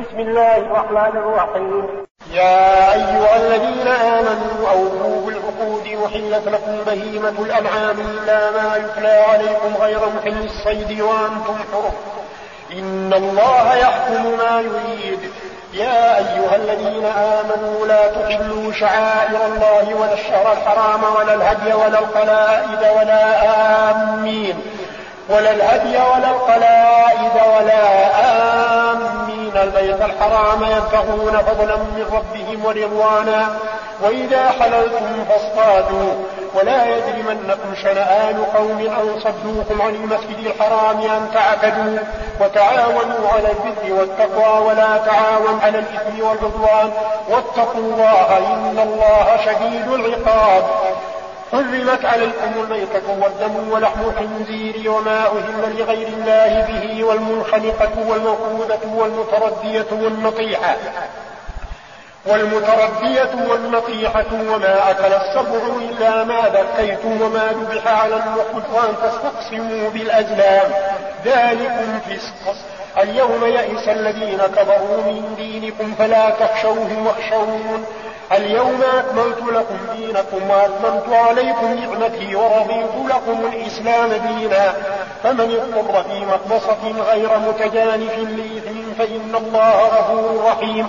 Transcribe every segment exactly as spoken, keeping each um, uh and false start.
بسم الله الرحمن الرحيم. يا أيها الذين آمنوا أوفوا بالعقود وحلت لكم بهيمة الأنعام إلا ما يتلى عليكم غير محل الصيد وأنتم حرم إن الله يحكم ما يريد. يا أيها الذين آمنوا لا تحلوا شعائر الله ولا الشهر الحرام ولا الهدي ولا القلائد ولا آمين ولا الهدي ولا القلائد ولا آمين البيت الحرام يبتغون فضلا من ربهم ورضوانا وإذا حللتم فاصطادوا ولا يجرمنكم شنآن قوم أن صدوكم عن المسجد الحرام أن تعتدوا وتعاونوا على البر والتقوى ولا تعاونوا على الإثم والعدوان واتقوا الله إن الله شديد العقاب. حرمت عليكم الميتة والدم ولحم الخنزير وما أهل لغير الله به والمنخنقة والموقوذة والمتردية والنطيحة والمتردية والنطيحة وما أكل السبع إلا ما ذكيتم وما ذبح على النصب وأن تستقسموا بالأزلام ذلكم فسق. اليوم يئس الذين كفروا من دينكم فلا تخشوهم واخشون اليوم أكملت لكم دينكم وأتممت عليكم نعمتي ورضيت لكم الإسلام دينا فمن اضطر في مخمصة غير متجانف لإثم فإن الله غفور رحيم.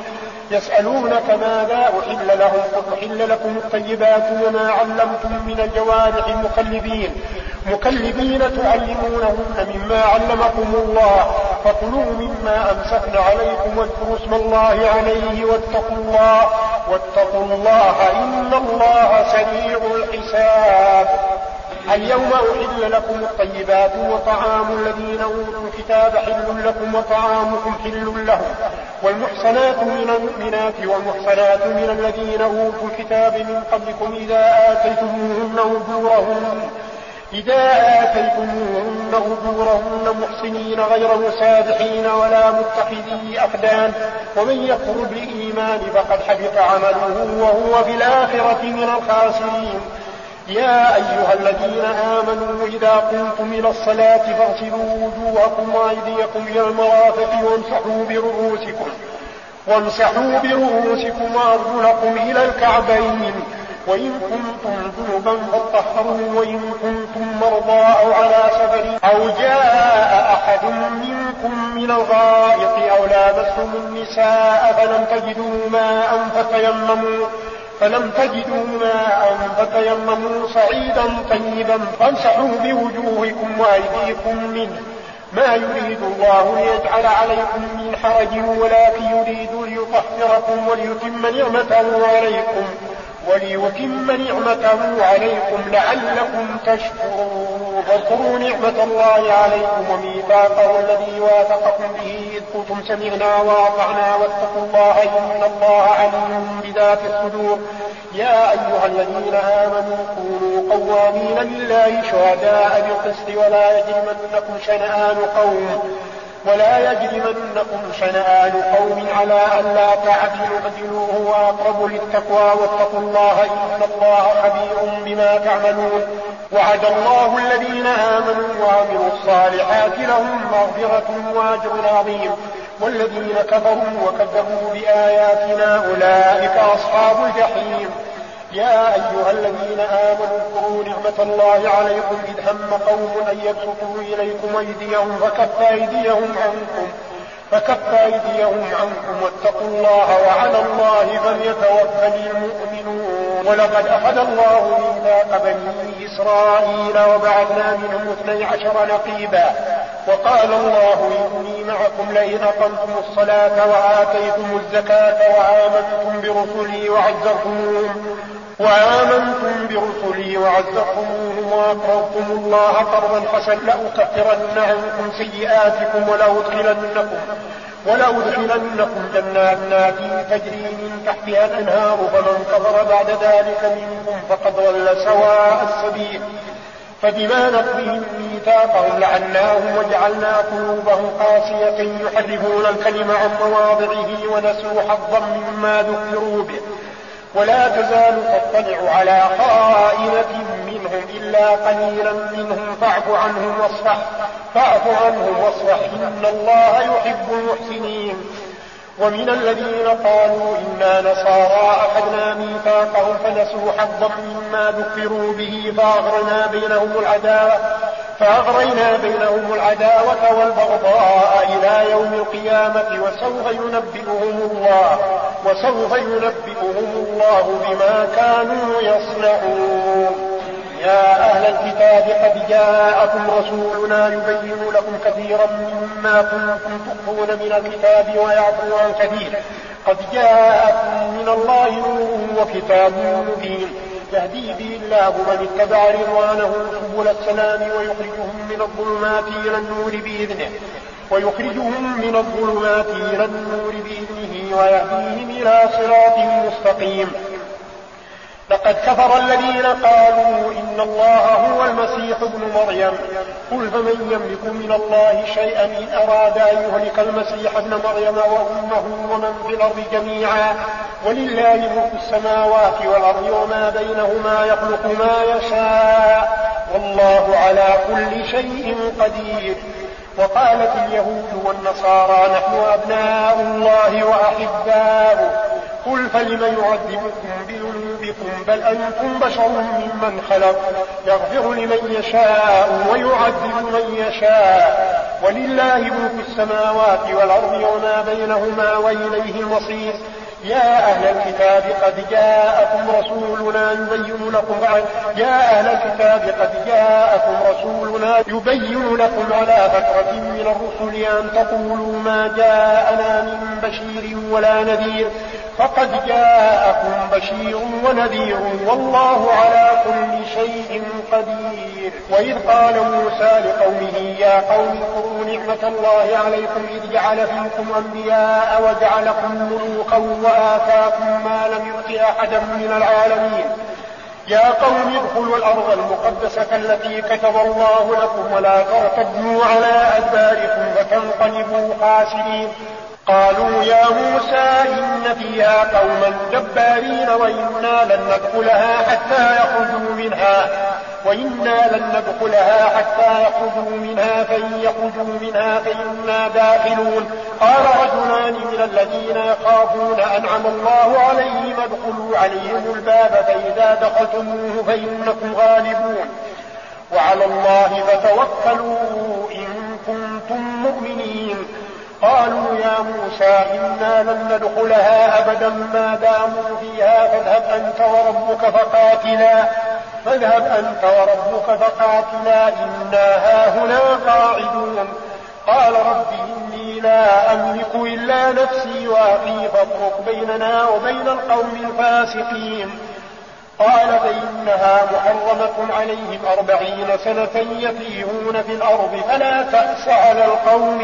يسألونك ماذا أحل لهم قل أحل لكم الطيبات وما علمتم من الجوارح مكلبين مكلبين تعلمونهن مما علمكم الله فكلوا مما أمسكن عليكم واذكروا اسم الله عليه واتقوا الله واتقوا الله إن الله سريع الحساب. اليوم أحل لكم الطيبات وطعام الذين أوتوا الكتاب حل لكم وطعامكم حل لهم والمحصنات من المؤمنات والمحصنات من الذين أوتوا الكتاب من قبلكم إذا آتيتموهن أجورهن إذا آتيتموهن أجورهن محصنين غير مسافحين ولا متخذي أخدان ومن يكفر بالإيمان فقد حبط عمله وهو في الآخرة من الخاسرين. يا أيها الذين آمنوا إذا قمتم إلى الصلاة فاغسلوا وجوهكم وأيديكم إلى المرافق وامسحوا برؤوسكم وامسحوا برؤوسكم وأرجلكم إلى الكعبين وإن كنتم جنبا فاطهروا وإن كنتم مرضى أو على سفر أو جاء أحد منكم من الغائط أو لامستم النساء فلم تجدوا ماء فتيمموا فلم تجدوا ماء فتيمموا صعيدا طيبا فامسحوا بوجوهكم وأيديكم منه ما يريد الله ليجعل عليكم من حرج ولكن يريد ليطهركم وليتم نعمته عليكم وليتم نعمته عليكم لعلكم تشكرون. واذكروا نعمة الله عليكم وميثاقه الذي واثقكم به إذ قلتم سمعنا وأطعنا واتقوا الله إن الله عليم بذات الصدور. يا أيها الذين آمنوا كونوا قوامين لله شهداء بالقسط ولا يجرمنكم شنآن قوم ولا يجرمنكم شنآن قوم على ألا تعدلوا اعدلوا هو أقرب للتقوى واتقوا الله إن الله خبير بما تعملون. وعد الله الذين آمنوا وعملوا الصالحات لهم مغفرة وأجر عظيم والذين كفروا وكذبوا بآياتنا أولئك أصحاب الجحيم. يا أيها الذين آمنوا اذكروا نعمة الله عليكم إذ هم قوم أن يبسطوا إليكم أيديهم فكف أيديهم عنكم فكف أيديهم عنكم واتقوا الله وعلى الله فليتوكل المؤمنون. ولقد أخذ الله ميثاق بني إسرائيل وبعثنا منهم اثني عشر نقيبا وقال الله إني معكم لئن أقمتم الصلاة وآتيتم الزكاة وآمنتم برسلي وعزرتموهم وآمنتم برسلي وعزرتموهم وأقرضتم الله قرضا حسنا لأكفرن عنكم سيئاتكم ولأدخلنكم ولأدخلنكم جنات تجري من تحتها الأنهار فمن كفر بعد ذلك منكم فقد ضل سواء السبيل. فبما نقضهم ميثاقهم لعناهم وجعلنا قلوبهم قاسية يحرفون الكلم عن مواضعه ونسوا حظا مما ذكروا به ولا تزال تطلع على خائنة منهم إلا قليلا منهم فاعف عنهم واصفح فاعف عنهم واصفح إن الله يحب المحسنين. ومن الذين قالوا إنا نصارى أخذنا ميثاقهم فنسوا حظا مما ذكروا به فأغرينا بينهم العداوة فأغرينا بينهم العداوة والبغضاء إلى يوم القيامة وسوف ينبئهم الله وسوف ينبئهم الله بما كانوا يصنعون. يا أهل الكتاب قد جاءكم رسولنا يبين لكم كثيرا مما كنتم تخفون من الكتاب ويعفو عن كثير قد جاءكم من الله نور وكتاب مبين يهدي به الله من اتبع رضوانه سبل السلام ويخرجهم من الظلمات إلى النور بإذنه ويخرجهم من الظلمات إلى النور بإذنه ويهديهم إلى صراط مستقيم. لقد كفر الذين قالوا إن الله هو المسيح ابن مريم قل فمن يملك من الله شيئا إن أراد أن يهلك المسيح ابن مريم وأمه ومن في الأرض جميعا ولله ملك السماوات والأرض وما بينهما يخلق ما يشاء والله على كل شيء قدير. وقالت اليهود والنصارى نحن أبناء الله وأحباؤه قل فلم يعذبكم بذنوبكم بل أنتم بشر ممن خلق يغفر لمن يشاء ويعذب من يشاء ولله ملك السماوات والأرض وما بينهما وإليه المصير. يا أهل الكتاب قد جاءكم رسولنا يبين لكم يا أهل الكتاب قد جاءكم رسولنا يبين لكم على فترة من الرسل أن تقولوا ما جاءنا من بشير ولا نذير فقد جاءكم بشير ونذير والله على كل شيء قدير. وإذ قال موسى لقومه يا قوم اذكروا نعمة الله عليكم إذ جعل فيكم أنبياء وجعلكم ملوكا وآتاكم ما لم يؤت أحدا من العالمين يا قوم ادخلوا الأرض المقدسة التي كتب الله لكم ولا ترتدوا على أدباركم فتنقلبوا خاسرين. قالوا يا موسى إن فيها قوما جبارين وإنا لن ندخلها حتى يخرجوا منها وإنا لن ندخلها حتى يخرجوا منها فإن يخرجوا منها فإنا داخلون. قال رجلان من الذين يخافون أنعم الله عليهم ادخلوا عليهم الباب فإذا دخلتموه فإنكم غالبون وعلى الله فتوكلوا إن كنتم مؤمنين. قالوا يا موسى إنا لن ندخلها أبدا ما داموا فيها فاذهب أنت وربك فقاتلا فاذهب أنت وربك فقاتلا إنا هاهنا قاعدون. قال رب إني لا أملك إلا نفسي وأخي فافرق بيننا وبين القوم الفاسقين. قال فإنها محرمة عليهم أربعين سنة يتيهون في الأرض فلا تأس على القوم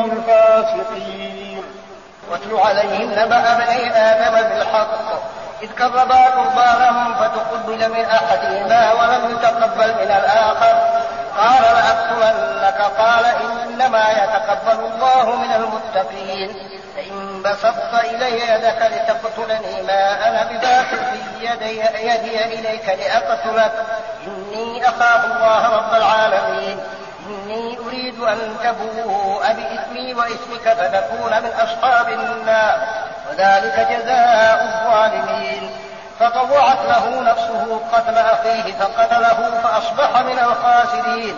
الفاسقين. واتل عليهم نبأ بني آدم بالحق إذ كربا قربانا فتقبل من أحدهما ولم يتقبل من الآخر قال لأقتلنك قال إنما يتقبل الله من المتقين. فإن بسطت إلي يدك لتقتلني ما أنا بباسط يدي, يدي إليك لأقتلك إني أخاف الله رب العالمين. إني أريد أن تبوء بإثمي وإثمك فتكون من أصحاب النار وذلك جزاء الظالمين. فطوعت له نفسه قتل أخيه فقتله فأصبح من الخاسرين.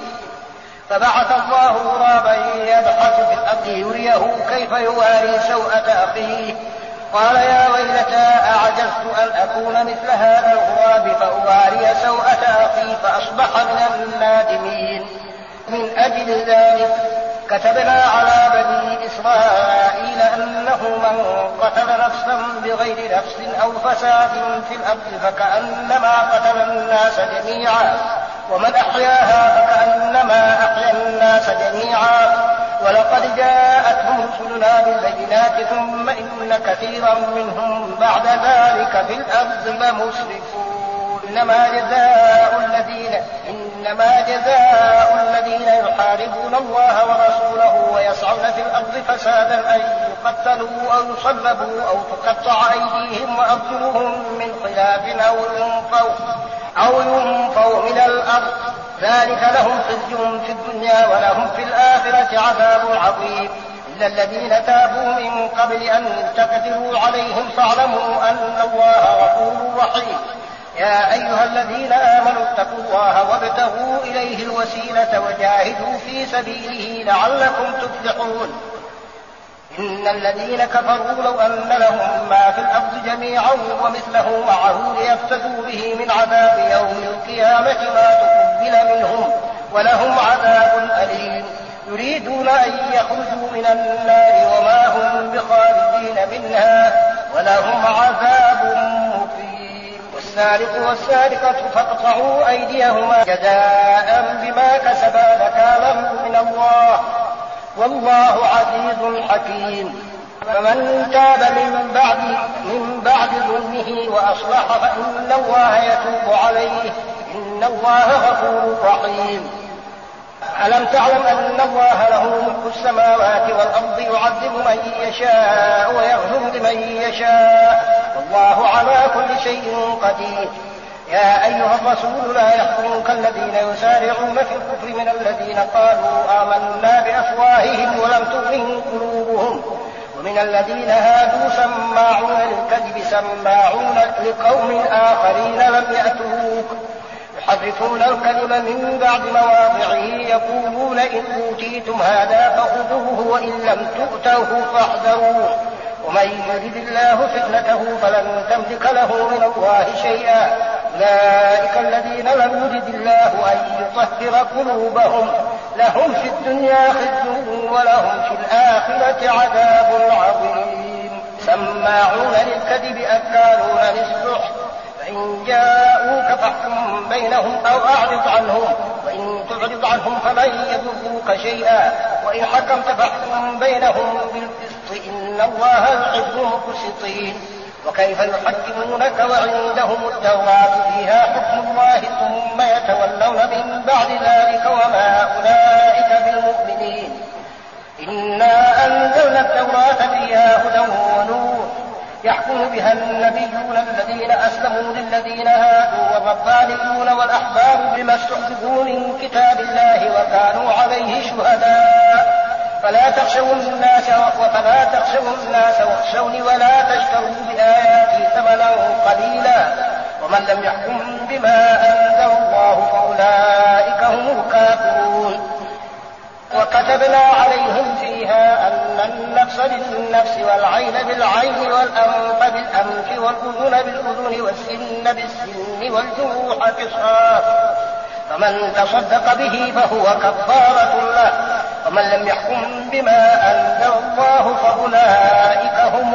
فبعث الله غرابا يبحث في الأرض يريه كيف يواري سوءة أخيه قال يا ويلتى أعجزت أن أكون مثل هذا الغراب فأواري سوءة أخي فأصبح من النادمين. من أجل ذلك كتبنا على بني إسرائيل أنه من قتل نفسا بغير نفس أو فساد في الأرض فكأنما قتل الناس جميعا ومن أحياها فكأنما أحيا الناس جميعا. ولقد جاءتهم رسلنا بالبينات ثم إن كثيرا منهم بعد ذلك في الأرض لمسرفون. إنما جزاء الذين إنما جزاء الذين يحاربون الله ورسوله ويسعون في الأرض فسادا أن يقتلوا أو يصلبوا أو تقطع أيديهم وأرجلهم من خلاف أو ينفوا أو ينفوا من الأرض ذلك لهم خزي في الدنيا ولهم في الآخرة عذاب عظيم. إلا الذين تابوا من قبل أن تقدروا عليهم فاعلموا أن الله غفور رحيم. يا أيها الذين آمنوا اتقوا الله وابتغوا إليه الوسيلة وجاهدوا في سبيله لعلكم تفلحون. إن الذين كفروا لو أن لهم ما في الأرض جميعا ومثله معه ليفتدوا به من عذاب يوم القيامة ما تقبل منهم ولهم عذاب أليم. يريدون أن يخرجوا من النار وما هم بخارجين منها ولهم عذاب مقيم. والسارق والسارقة فاقطعوا أيديهما جزاء بما كسبا نكالا من الله والله عزيز حكيم. فمن تاب من بعد من بعد ظلمه وأصلح فإن الله يتوب عليه إن الله غفور رحيم. ألم تعلم أن الله له ملك السماوات والأرض يعذب من يشاء ويغفر لمن يشاء والله على كل شيء قدير. يا أيها الرسول لا يحزنك الذين يسارعون في الكفر من الذين قالوا آمنا بأفواههم ولم تؤمن قلوبهم ومن الذين هادوا سماعون للكذب سماعون لقوم آخرين لم يأتوك يحرفون الكلم من بعد مواضعه يقولون إن أوتيتم هذا فخذوه وإن لم تؤتوه فاحذروه ومن يرد الله فتنته فلن تملك له من الله شيئا. أولئك الذين لم يرد الله أن يطهر قلوبهم لهم في الدنيا خزي ولهم في الآخرة عذاب عظيم. سماعون للكذب أكالون للسحت فإن جاءوك فاحكم بينهم أو أعرض عنهم وإن تعرض عنهم فلن يضروك شيئا وإن حكمت فاحكم بينهم بالقسط إن الله يحب المقسطين. وكيف يحكمونك وعندهم التوراة فيها حكم الله ثم يتولون من بعد ذلك وما أولئك بالمؤمنين. إنا أنزلنا التوراة فيها هدى ونور يحكم بها النبيون الذين أسلموا للذين هادوا والربانيون والأحبار بما استحفظوا من كتاب الله وكانوا عليه شهداء فلا تخشوا الناس وفلا تخشوا الناس واخشوني ولا تشتروا بآياتي ثمنا قليلا ومن لم يحكم بما أنزل الله فأولئك هم الكافرون. وكتبنا عليهم فيها أن النفس بالنفس والعين بالعين والأنف بالأنف والأذن بالأذن والسن بالسن والجروح قصاص فمن تصدق به فهو كفارة له ومن لم يحكم بما أنزل الله فأولئك هم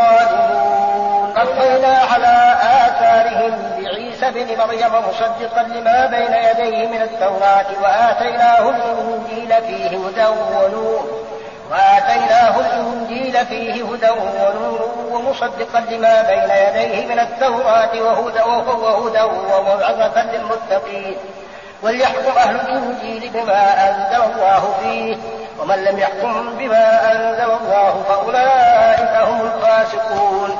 الظالمون. قفينا على آثارهم بعيسى بن مريم مصدقا لما بين يديه من التوراة وآتيناه الإنجيل فيه هدى ونور وآتيناه الإنجيل فيه هدى ونور ومصدقا لما بين يديه من التوراة وهدى وهدى وموعظة للمتقين. وليحكم أهل الإنجيل بما أنزل الله فيه ومن لم يحكم بما أنزل الله فأولئك هم الفاسقون.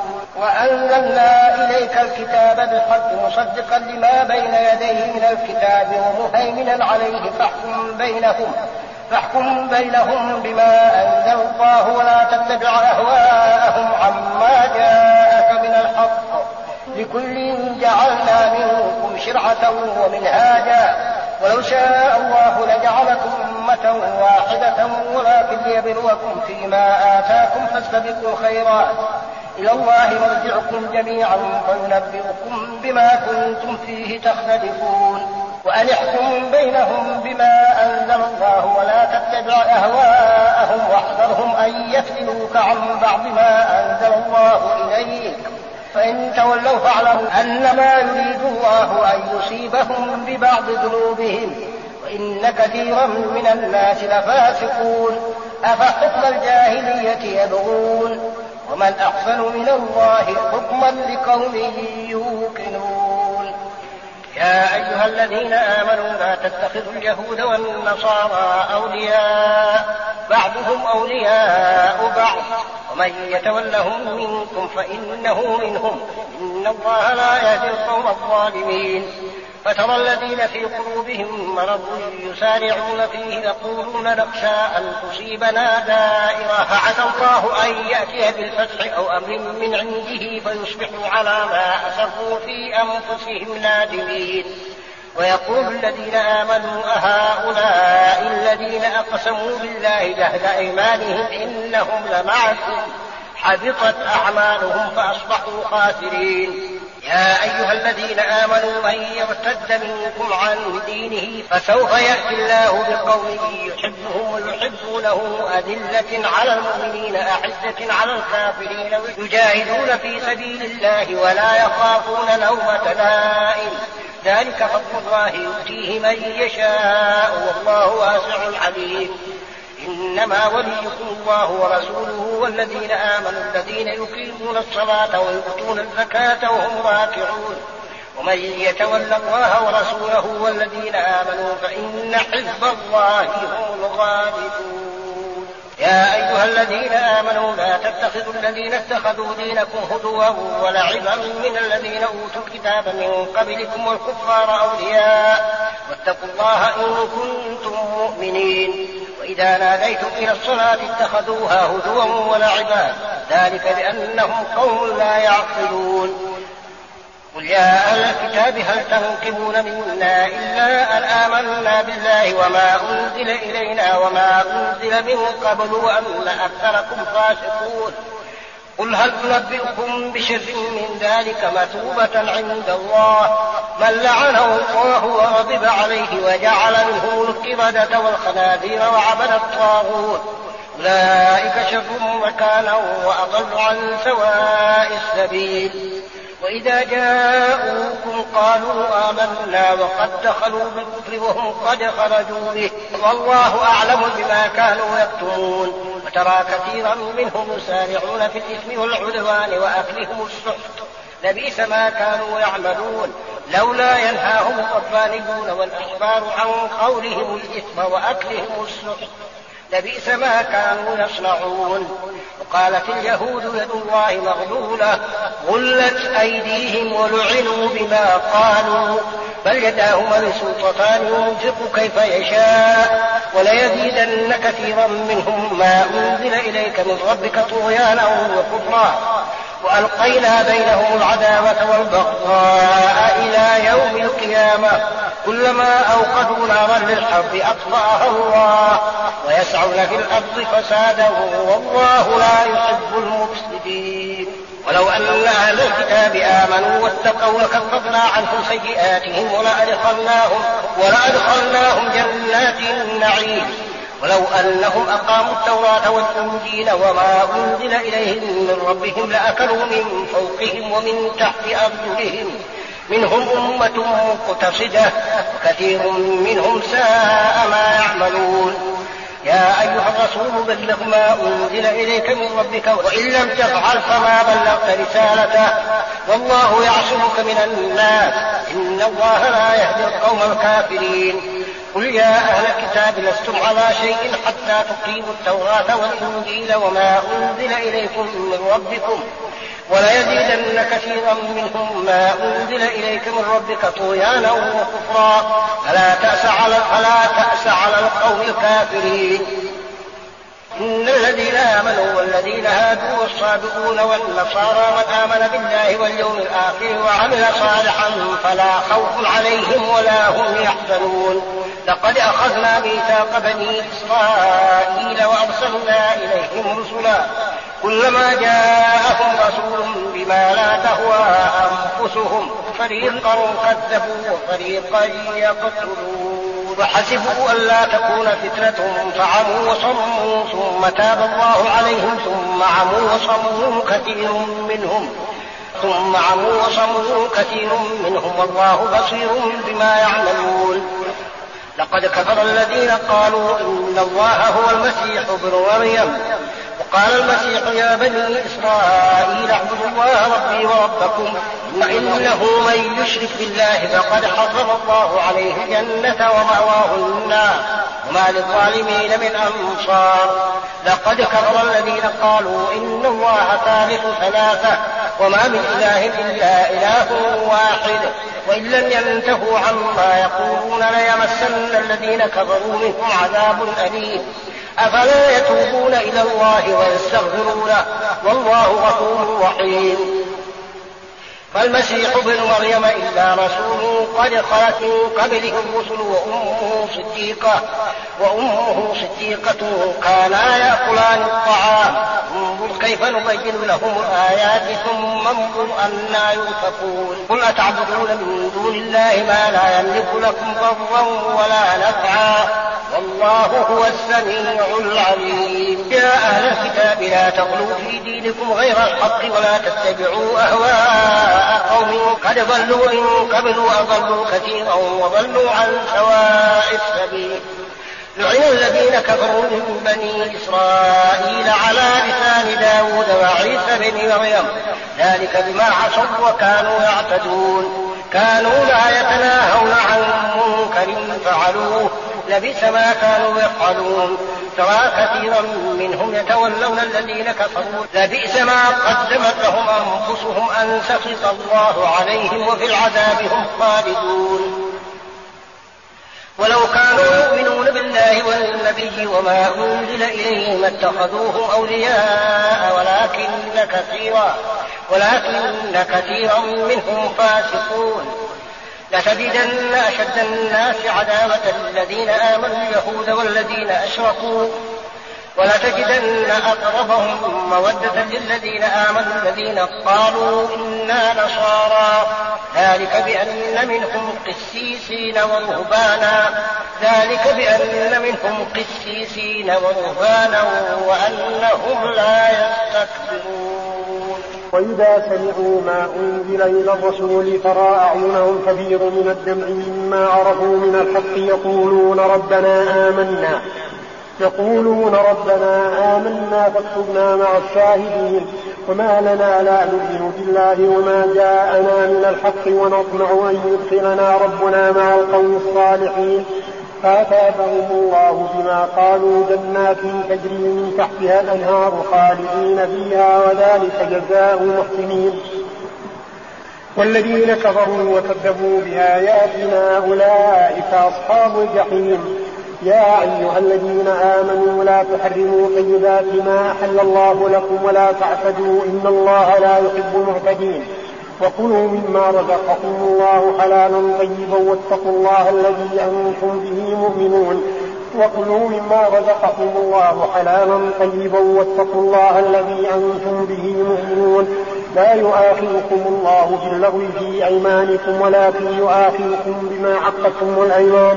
وأنزلنا إليك الكتاب بالحق مصدقا لما بين يديه من الكتاب ومهيمنا عليه فاحكم بينهم فاحكم بينهم بما أنزل الله ولا تتبع أهواءهم عما جاءك من الحق لكل جعلنا منكم شرعة ومنهاجا ولو شاء الله لجعلكم أمة واحدة ولكن ليبلوكم فيما آتاكم فاستبقوا الخيرات إلى الله مرجعكم جميعا فينبئكم بما كنتم فيه تختلفون. وأن احكم بينهم بما أنزل الله ولا تتبع أهواءهم واحذرهم أن يفتنوك عن بعض ما أنزل الله إليك فإن تولوا فاعلموا أنما يريد الله أن يصيبهم ببعض ذنوبهم وإن كثيرا من الناس لفاسقون. أفحكم الجاهلية يبغون ومن أحسن من الله حكما لقوم يوقنون. يا أيها الذين آمنوا لا تتخذوا اليهود والنصارى أولياء بعضهم أولياء بعض ومن يتولهم منكم فإنه منهم إن الله لا يهدي القوم الظالمين. فترى الذين في قلوبهم مرض يسارعون فيه يقولون نخشى أن تصيبنا دائرة فعسى الله أن يأتي بالفتح أو أمر من عنده فيصبحوا على ما أسروا في أنفسهم نادمين. ويقول الذين آمنوا أهؤلاء الذين أقسموا بالله جهد أيمانهم إنهم لمعكم حبطت أعمالهم فأصبحوا خاسرين. يا أيها الذين آمنوا من يرتد منكم عن دينه فسوف يأتي الله بقوم يحبهم ويحبونه أذلة على المؤمنين أعزة على الكافرين يجاهدون في سبيل الله ولا يخافون لومة لائم ذلك فضل الله يؤتيه من يشاء والله واسع عليم. إنما وليكم الله ورسوله والذين آمنوا الذين يقيمون الصلاة ويؤتون الزكاة وهم راكعون ومن يتولى الله ورسوله والذين آمنوا فإن حزب الله هم الغالبون. يا أيها الذين آمنوا لا تتخذوا الذين اتخذوا دينكم هزوا ولعبا من الذين أوتوا الكتاب من قبلكم والكفار أولياء واتقوا الله إن كنتم مؤمنين. وإذا ناديتم إلى الصلاة اتخذوها هزوا ولعبا ذلك بأنهم قوم لا يعقلون. قل يا أهل الكتاب هل تنقمون منا إلا أن آمنا بالله وما أنزل إلينا وما أنزل من قبل وأن أكثركم فاسقون. قل هل ننبئكم بشر من ذلك مثوبة عند الله من لعنه الله وغضب عليه وجعل منهم القردة والخنازير وعبد الطاغوت أولئك شر مكانا وأضل عن سواء السبيل. وإذا جاءوكم قالوا آمنا وقد دخلوا بالكفر وهم قد خرجوا به والله أعلم بما كانوا يكتمون. وترى كثيرا منهم يسارعون في الإثم والعدوان وأكلهم السحت لبئس ما كانوا يعملون لولا ينهاهم الربانيون والأحبار عن قولهم الإثم وأكلهم السحت لبئس ما كانوا يصنعون. وقالت اليهود يد الله مغلولة غلت أيديهم ولعنوا بما قالوا بل يداه مبسوطتان ينفق كيف يشاء وليزيدن كثيرا منهم ما أنزل إليك من ربك طغيانا وكفرا وألقينا بينهم العداوة والبغضاء إلى يوم القيامة كلما أوقدوا نارا للحرب أطفأها الله ويسعون في الأرض فسادا والله لا يحب المفسدين. ولو أن أهل الكتاب آمنوا واتقوا لكفرنا عنهم سيئاتهم ولأدخلناهم, ولأدخلناهم جنات النعيم ولو أنهم أقاموا التوراة والإنجيل وما أنزل إليهم من ربهم لأكلوا من فوقهم ومن تحت أرجلهم منهم أمة مقتصدة وكثير منهم ساء ما يعملون. يا أيها الرسول بلغ ما أنزل إليك من ربك وإن لم تفعل فما بلغت رسالته والله يعصمك من الناس إن الله لا يهدي القوم الكافرين. قل يا أهل الكتاب لستم على شيء حتى تقيموا التوراة والإنجيل وما أنزل إليكم من ربكم وليزيدن كثيرا منهم ما أنزل إليك من ربك طغيانا وكفرا فلا تأس على, فلا تأس على القوم الكافرين. إن الذين آمنوا والذين هادوا والصابئون والنصارى من آمن بالله واليوم الآخر وعمل صالحا فلا خوف عليهم ولا هم يحزنون. لقد أخذنا ميثاق بني إسرائيل وأرسلنا إليهم رسلا كلما جاءهم رسول بما لا تهوى أنفسهم فريقا كذبوا وفريقا يقتلون وحسبوا ألا تكون فتنة فعموا وصموا ثم تاب الله عليهم ثم عموا وصموا كثير منهم ثم عموا وصموا كثير منهم والله بصير بما يعملون. لقد كفر الذين قالوا إن الله هو المسيح ابن مريم وقال المسيح يا بني إسرائيل اعبدوا الله ربي وربكم إنه من يشرك بالله فقد حرم الله عليه الجنة ومأواه النار وما للظالمين من أنصار. لقد كفر الذين قالوا إن الله ثالث ثلاثة وما من إله إلا إله واحد وإن لم ينتهوا عما يقولون ليمسن الذين كفروا منهم عذاب أليم أفلا يتوبون إلى الله ويستغفرونه والله غفور رحيم. فالمسيح ابن مريم إلا رسول قد خلت من قبله الرسل وأمه صديقة وأمه صديقة كانا يأكلان الطعام انظر كيف نبين لهم الآيات ثم انظر أنا يؤفكون. قل أتعبدون من دون الله ما لا يملك لكم ضرا ولا نفعا والله هو السميع العليم. يا أهل الكتاب لا تغلوا في دينكم غير الحق ولا تتبعوا أهواء قوم قد ضلوا إن قبل وأضلوا كثيرا وضلوا عن سواء السبيل. لعن الذين كفروا من بني إسرائيل على لسان داود وعيسى بن مريم ذلك بما عصوا وكانوا يعتدون كانوا لا يتناهون عن منكر فعلوه لبئس ما كانوا يفعلون. ترى كثيرا منهم يتولون الذين كفروا لبئس ما قدمت لهم أنفسهم أن سخط الله عليهم وفي العذاب هم خالدون. ولو كانوا يؤمنون بالله والنبي وما أنزل إليهم ما اتخذوهم أولياء ولكن كثيرا ولكن كثيرا منهم فاسقون. لتجدن أشد الناس عداوة الذين آمنوا اليهود والذين أشركوا ولتجدن أقربهم مودة للذين آمنوا الذين قالوا إنا نصارى ذلك بأن منهم قسيسين ورهبانا ذلك بأن منهم قسيسين ورهبانا وأنهم لا يستكبرون. وإذا سمعوا ما أنزل إلى الرسول ترى أعينهم تفيض من الدمع مما عرفوا من الحق يقولون ربنا آمنا يقولون ربنا آمنا فاكتبنا مع الشاهدين. وما لنا لا نؤمن بالله وما جاءنا من الحق ونطمع أن يدخلنا ربنا مع القوم الصالحين فأثابهم الله بما قالوا جنات تجري من تحتها الأنهار خالدين فيها وذلك جزاء المحسنين. والذين كفروا وكذبوا بآياتنا أولئك أصحاب الجحيم. يا أيها الذين آمنوا لا تحرموا طيبات ما أحل الله لكم ولا تعتدوا إن الله لا يحب المعتدين. وكلوا مما رزقكم الله حلالا طيبا واتقوا الله الذي أنتم به مؤمنون. وكلوا مما رزقكم الله حلالا طيبا واتقوا الله الذي أنتم به مؤمنون. لا يؤاخذكم الله باللغو في أيمانكم ولكن يؤاخذكم بما عقدتم الأيمان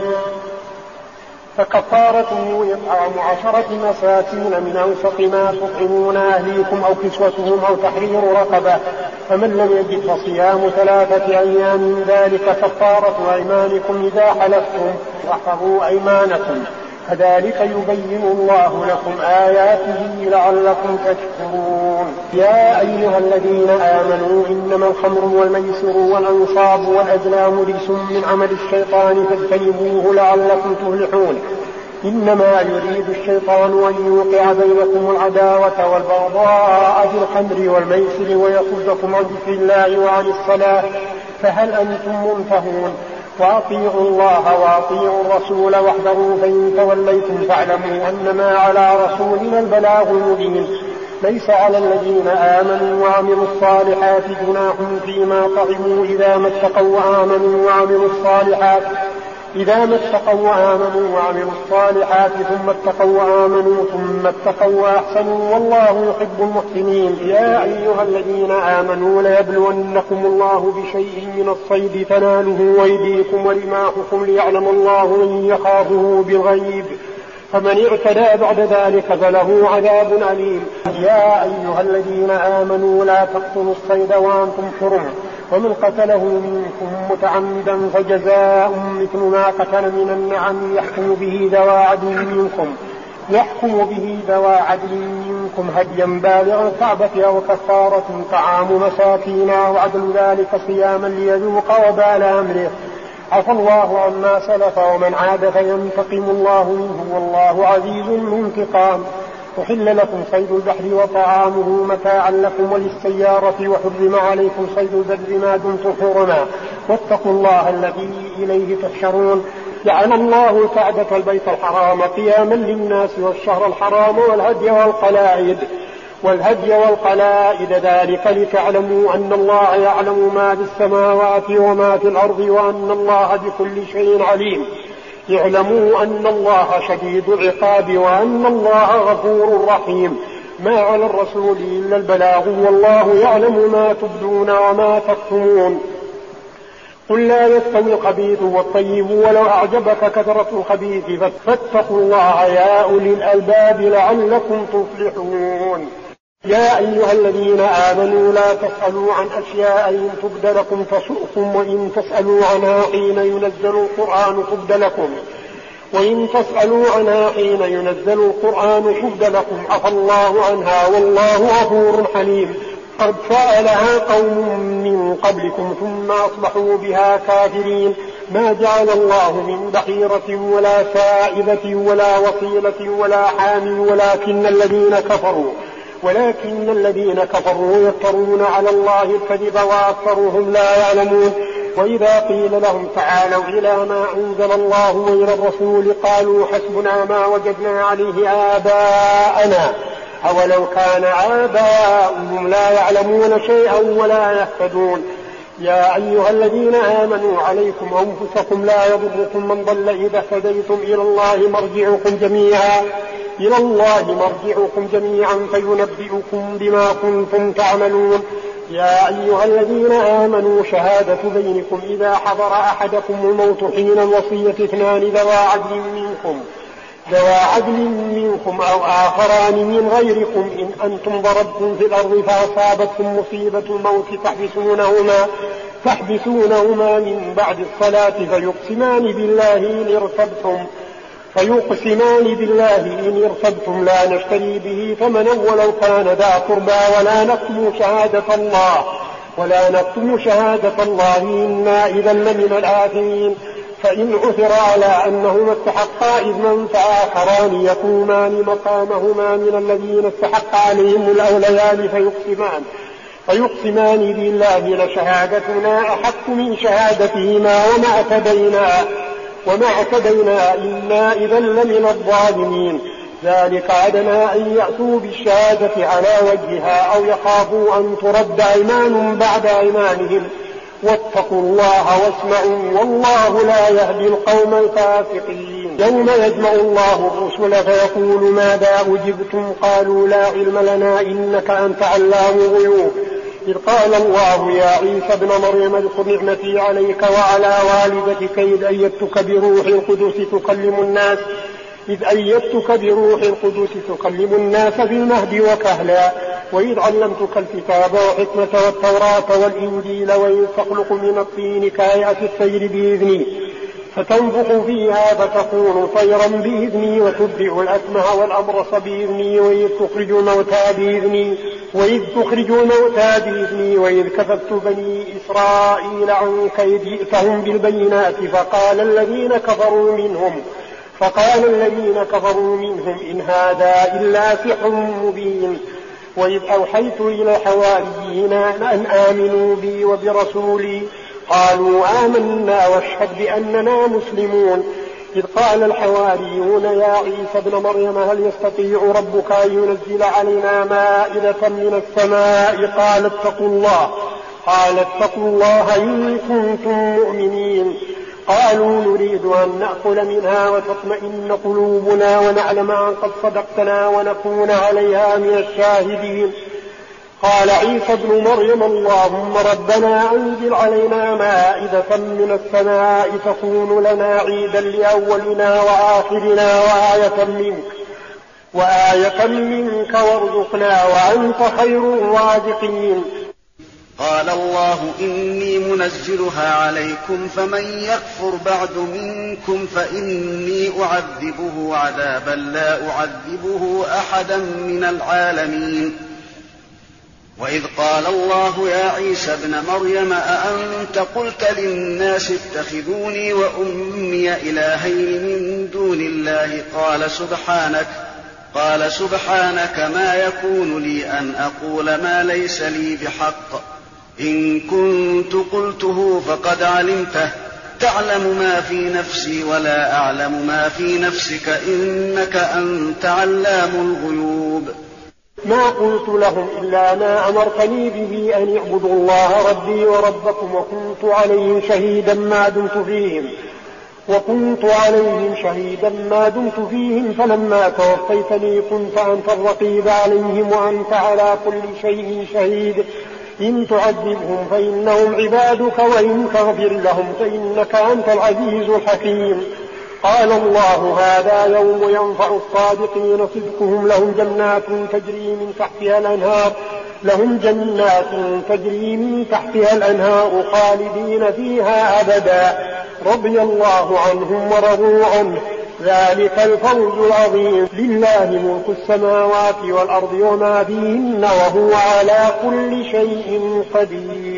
فكفارته إطعام عشرة مساكين من أوسط ما تطعمون أهليكم أو كسوتهم أو تحرير رقبة فمن لم يجد فصيام ثلاثة أيام من ذلك كفارة أيمانكم إذا حلفتم واحفظوا أيمانكم كذلك يبين الله لكم آياته لعلكم تشكرون. يا أيها الذين آمنوا إنما الخمر والميسر والأنصاب والأزلام رجس من عمل الشيطان فاجتنبوه لعلكم تفلحون. إنما يريد الشيطان أن يوقع بينكم العداوة والبغضاء في الخمر والميسر ويصدكم عن ذكر الله وعن الصلاة فهل أنتم منتهون؟ وأطيعوا الله وأطيعوا الرسول واحذروا فإن توليتم فاعلموا أنما على رسولنا البلاغ المبين. ليس على الذين آمنوا وعملوا الصالحات جناح فيما طعموا إذا ما اتقوا وآمنوا وعملوا الصالحات إذا ما اتقوا وآمنوا وعملوا الصالحات ثم اتقوا وآمنوا ثم اتقوا وأحسنوا والله يحب المحسنين. يا أيها الذين آمنوا ليبلونكم الله بشيء من الصيد تناله أيديكم ورماحكم ليعلم الله من يخافه بالغيب فمن اعتدى بعد ذلك فله عذاب أليم. يا أيها الذين آمنوا لا تقتلوا الصيد وأنتم حرم ومن قتله منكم متعمدا فجزاء مثل ما قتل من النعم يحكم به ذوى عدل منكم يحكم به ذوى عدل منكم هديا بالغ الكعبة أو كفارة طعام مساكين أو عدل ذلك صياما ليذوق وبال أمره عفى الله عما سلف ومن عاد فينتقم الله منه والله عزيز ذو انتقام. أحل لكم صيد البحر وطعامه متاعا لكم وللسيارة وحرم عليكم صيد البر ما دمتم حرما واتقوا الله الذي إليه تحشرون. جعل الله الكعبة البيت الحرام قياما للناس والشهر الحرام والهدي والقلائد والهدي والقلائد ذلك لتعلموا أن الله يعلم ما في السماوات وما في الأرض وأن الله بكل شيء عليم. اعلموا أن الله شديد العقاب وأن الله غفور رحيم. ما على الرسول إلا البلاغ والله يعلم ما تبدون وما تكتمون. قل لا يستوي الخبيث والطيب ولو أعجبك كثرة الخبيث فاتقوا الله يا أولي الألباب لعلكم تفلحون. يا أيها الذين آمنوا لا تسألوا عن أشياء إن تبد لكم تسؤكم وإن تسألوا عنها حين ينزل القرآن تبد لكم وإن تسألوا عنها حين ينزل القرآن تبد لكم عفى الله عنها والله غفور حليم. قد سألها قوم من قبلكم ثم أصبحوا بها كافرين. ما جعل الله من بحيرة ولا سائبة ولا وصيلة ولا حام ولكن الذين كفروا ولكن الذين كفروا يفترون على الله الكذب وأكثرهم لا يعلمون. وإذا قيل لهم تعالوا إلى ما أنزل الله وإلى الرسول قالوا حسبنا ما وجدنا عليه آباءنا أولو كان آباؤهم لا يعلمون شيئا ولا يهتدون. يا أيها الذين آمنوا عليكم أنفسكم لا يضركم من ضل إذا اهتديتم إلى الله مرجعكم جميعا إلى الله مرجعكم جميعا فينبئكم بما كنتم تعملون. يا أيها الذين آمنوا شهادة بينكم إذا حضر أحدكم الموت حين الوصية اثنان ذوى عدل منكم ذوى عدل منكم أو آخران من غيركم إن أنتم ضربتم في الأرض فأصابتكم مصيبة الموت تحبسونهما تحبسونهما من بعد الصلاة فيقسمان بالله إن ارتبتم فيقسمان بالله إن ارتبتم لا نشتري به ثمنا ولو كان ذا قربى ولا نكتم شهادة الله ولا نكتم شهادة الله إنا إذا لمن الآثمين. فإن عثر على أنهما استحقا إثما فآخران يقومان مقامهما من الذين استحق عليهم الأوليان فيقسمان فيقسمان بالله لشهادتنا أحق من شهادتهما وما اعتدينا وما اعتدينا إنا إذا لمن الظالمين. ذلك أدنى أن يأتوا بالشهادة على وجهها أو يخافوا أن ترد أيمان بعد أيمانهم واتقوا الله واسمعوا والله لا يهدي القوم الفاسقين. يوم يجمع الله الرسل فيقول ماذا أجبتم قالوا لا علم لنا إنك أنت علام الغيوب. إذ قال الله يا عيسى ابن مريم اذكر نعمتي عليك وعلى والدتك إذ أيدتك بروح القدس تكلم الناس إذ أيدتك بروح القدس تكلم الناس في المهد وكهلا وإذ علمتك الكتاب والحكمة والتوراة والإنجيل وإذ تخلق من الطين كهيئة الطير بإذني فتنفخ فيها فتكون طيرا بإذني وتبدئ الأكمه والأبرص بإذني وإذ تخرج الموتى بإذني وإذ تخرج الموتى بإذني وإذ كففت بني إسرائيل عنك إذ جئتهم بالبينات فقال الذين كفروا منهم فقال الذين كفروا منهم إن هذا إلا سحر مبين. وإذ أوحيت إلى الحواريين أن آمنوا بي وبرسولي قالوا آمنا واشهد بأننا مسلمون. إذ قال الحواريون يا عيسى ابن مريم هل يستطيع ربك أن ينزل علينا مائدة من السماء قال اتقوا الله قال اتقوا الله إن كنتم مؤمنين. قالوا نريد أن نأكل منها وتطمئن قلوبنا ونعلم أن قد صدقتنا ونكون عليها من الشاهدين. قال عيسى ابن مريم اللهم ربنا أنزل علينا مائدة من السماء تكون لنا عيدا لأولنا وآخرنا وآية منك وآية منك وارزقنا وأنت خير الرازقين. قال الله إني منزلها عليكم فمن يكفر بعد منكم فإني أعذبه عذابا لا أعذبه أحدا من العالمين. وإذ قال الله يا عيسى ابن مريم أأنت قلت للناس اتخذوني وأمي إلهين من دون الله قال سبحانك قال سبحانك ما يكون لي أن أقول ما ليس لي بحق إن كنت قلته فقد علمته تعلم ما في نفسي ولا أعلم ما في نفسك إنك أنت علام الغيوب. ما قلت لهم إلا ما أمرتني به أن اعبدوا الله ربي وربكم وكنت عليهم شهيدا ما دمت فيهم وكنت عليهم شهيدا ما دمت فيهم فلما توفيتني كنت أنت الرقيب عليهم وأنت على كل شيء شهيد. إن تعذبهم فإنهم عبادك وإن تغفر لهم فإنك أنت العزيز الحكيم. قال الله هذا يوم ينفع الصادقين صدقهم لهم جنات تجري من تحتها الأنهار لهم جنات تجري من تحتها الأنهار خالدين فيها أبدا رضي الله عنهم ورضوا عنه ذلك الفوز العظيم. لله ملك السماوات والأرض وما فيهن وهو على كل شيء قدير.